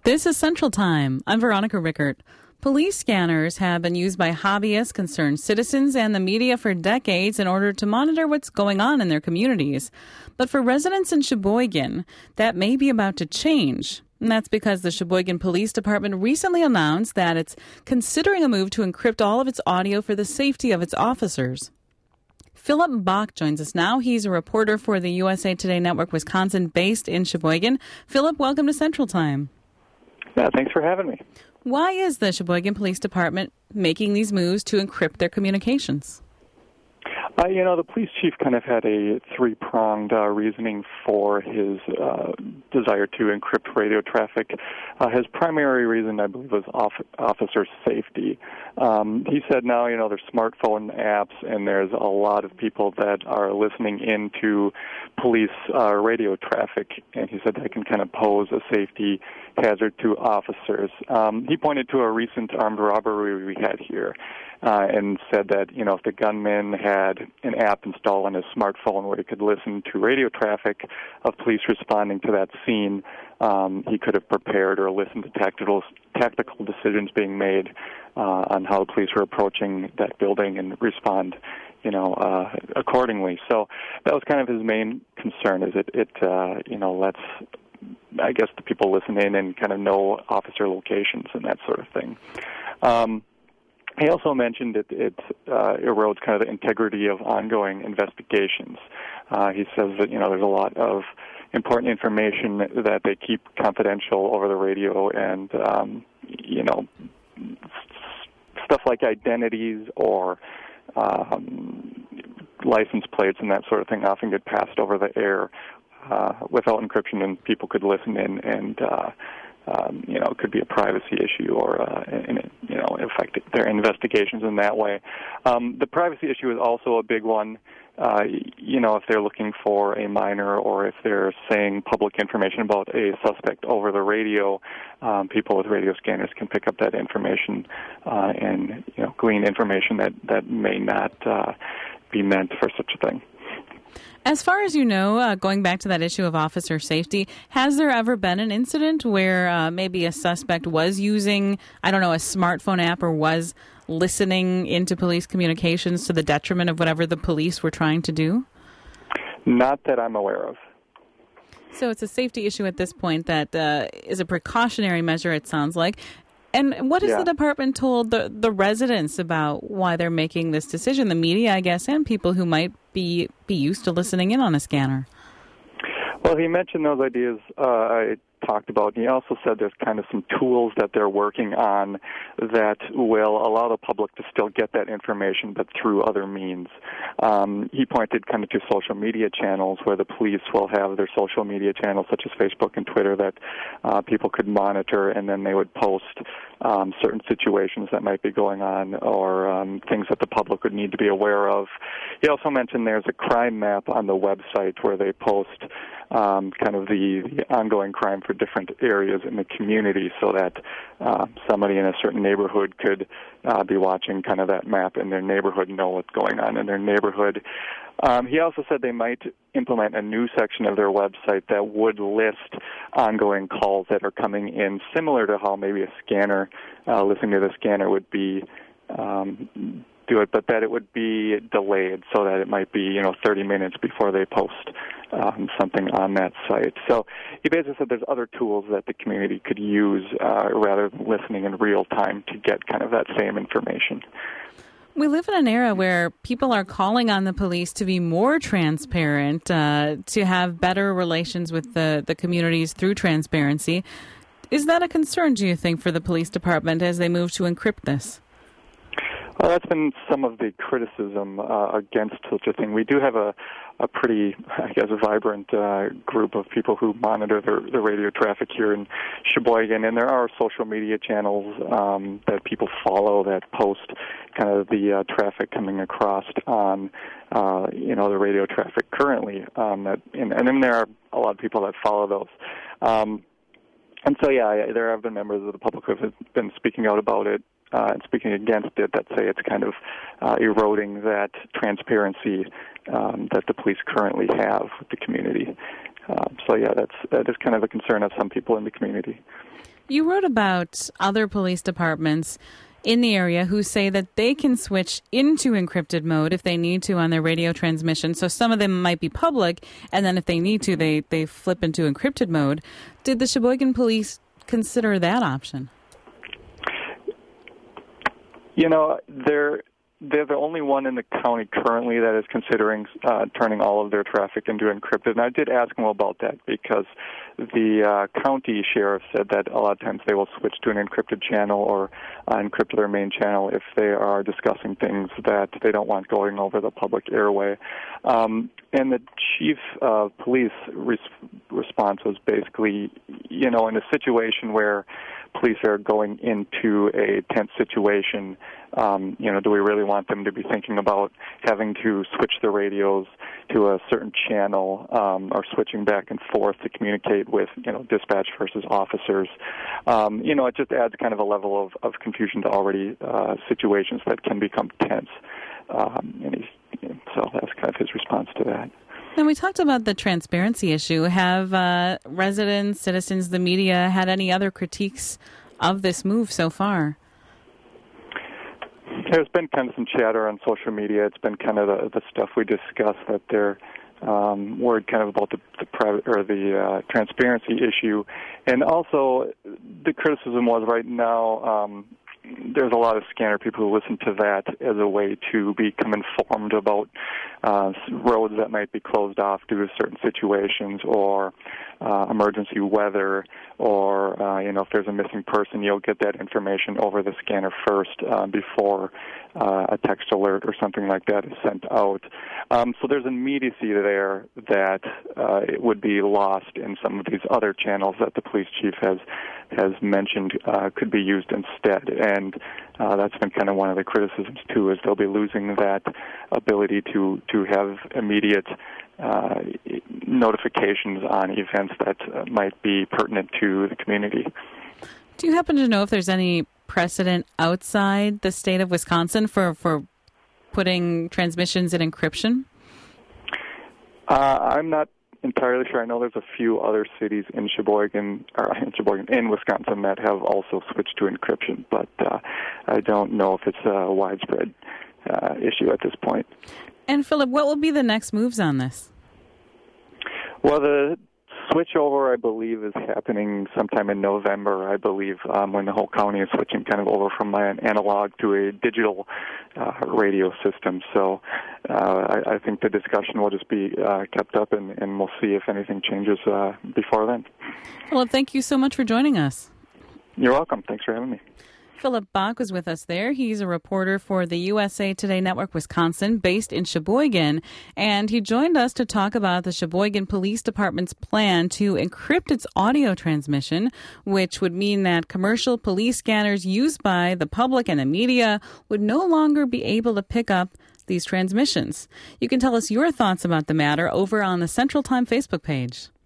This is Central Time. I'm Veronica Rickert. Police scanners have been used by hobbyists, concerned citizens, and the media for decades in order to monitor what's going on in their communities. But for residents in Sheboygan, that may be about to change. And that's because the Sheboygan Police Department recently announced that it's considering a move to encrypt all of its audio for the safety of its officers. Philip Bach joins us now. He's a reporter for the USA Today Network Wisconsin based in Sheboygan. Philip, welcome to Central Time. Yeah, thanks for having me. Why is the Sheboygan Police Department making these moves to encrypt their communications? The police chief kind of had a three-pronged reasoning for his desire to encrypt radio traffic. His primary reason, I believe, was officer safety. He said now, there's smartphone apps, and there's a lot of people that are listening into police radio traffic, and he said that can kind of pose a safety hazard to officers. He pointed to a recent armed robbery we had here. And said that, if the gunman had an app installed on his smartphone where he could listen to radio traffic of police responding to that scene, he could have prepared or listened to tactical decisions being made on how the police were approaching that building and respond, accordingly. So that was kind of his main concern, is it lets, I guess, the people listen in and kind of know officer locations and that sort of thing. He also mentioned it erodes kind of the integrity of ongoing investigations. He says that, there's a lot of important information that they keep confidential over the radio, and, stuff like identities or license plates and that sort of thing often get passed over the air without encryption, and people could listen in and it could be a privacy issue or, affect their investigations in that way. The privacy issue is also a big one. If they're looking for a minor or if they're saying public information about a suspect over the radio, people with radio scanners can pick up that information and, glean information that may not be meant for such a thing. As far as you know, going back to that issue of officer safety, has there ever been an incident where maybe a suspect was using, a smartphone app or was listening into police communications to the detriment of whatever the police were trying to do? Not that I'm aware of. So it's a safety issue at this point that is a precautionary measure, it sounds like. And what has the department told the residents about why they're making this decision? The media, I guess, and people who might be used to listening in on a scanner. Well, he mentioned those ideas I talked about, and he also said there's kind of some tools that they're working on that will allow the public to still get that information, but through other means. He pointed kind of to social media channels where the police will have their social media channels, such as Facebook and Twitter, that people could monitor, and then they would post certain situations that might be going on or things that the public would need to be aware of. He also mentioned there's a crime map on the website where they post kind of the ongoing crime for different areas in the community, so that somebody in a certain neighborhood could be watching kind of that map in their neighborhood and know what's going on in their neighborhood. He also said they might implement a new section of their website that would list ongoing calls that are coming in, similar to how maybe a scanner, listening to the scanner would be do it, but that it would be delayed so that it might be, 30 minutes before they post something on that site. So he basically said there's other tools that the community could use rather than listening in real time to get kind of that same information. We live in an era where people are calling on the police to be more transparent, to have better relations with the communities through transparency. Is that a concern, do you think, for the police department as they move to encrypt this? Well, that's been some of the criticism against such a thing. We do have a pretty, vibrant group of people who monitor the radio traffic here in Sheboygan, and there are social media channels that people follow that post kind of the traffic coming across on, the radio traffic currently. And then there are a lot of people that follow those. And so, there have been members of the public who have been speaking out about it. And speaking against it, that say it's kind of eroding that transparency that the police currently have with the community. That is kind of a concern of some people in the community. You wrote about other police departments in the area who say that they can switch into encrypted mode if they need to on their radio transmission. So some of them might be public, and then if they need to, they flip into encrypted mode. Did the Sheboygan Police consider that option? They're the only one in the county currently that is considering turning all of their traffic into encrypted. And I did ask them about that because the county sheriff said that a lot of times they will switch to an encrypted channel or encrypt their main channel if they are discussing things that they don't want going over the public airway. And the chief of police response was basically, in a situation where police are going into a tense situation, do we really want them to be thinking about having to switch their radios to a certain channel or switching back and forth to communicate with, dispatch versus officers? It just adds kind of a level of confusion to already situations that can become tense. So that's kind of his response to that. And we talked about the transparency issue. Have residents, citizens, the media had any other critiques of this move so far? There's been kind of some chatter on social media. It's been kind of the stuff we discussed, that they're worried kind of about the private or the transparency issue, and also the criticism was right now. There's a lot of scanner people who listen to that as a way to become informed about roads that might be closed off due to certain situations or emergency weather, or if there's a missing person, you'll get that information over the scanner first before a text alert or something like that is sent out. So there's an immediacy there that it would be lost in some of these other channels that the police chief has mentioned could be used instead. And that's been kind of one of the criticisms, too, is they'll be losing that ability to have immediate notifications on events that might be pertinent to the community. Do you happen to know if there's any precedent outside the state of Wisconsin for putting transmissions in encryption? I'm not entirely sure. I know there's a few other cities in Wisconsin that have also switched to encryption, but I don't know if it's a widespread issue at this point. And Philip, what will be the next moves on this? Well, the switchover, I believe, is happening sometime in November, I believe, when the whole county is switching kind of over from an analog to a digital radio system. So I think the discussion will just be kept up, and we'll see if anything changes before then. Well, thank you so much for joining us. You're welcome. Thanks for having me. Philip Bach was with us there. He's a reporter for the USA Today Network Wisconsin, based in Sheboygan, and he joined us to talk about the Sheboygan Police Department's plan to encrypt its audio transmission, which would mean that commercial police scanners used by the public and the media would no longer be able to pick up these transmissions. You can tell us your thoughts about the matter over on the Central Time Facebook page.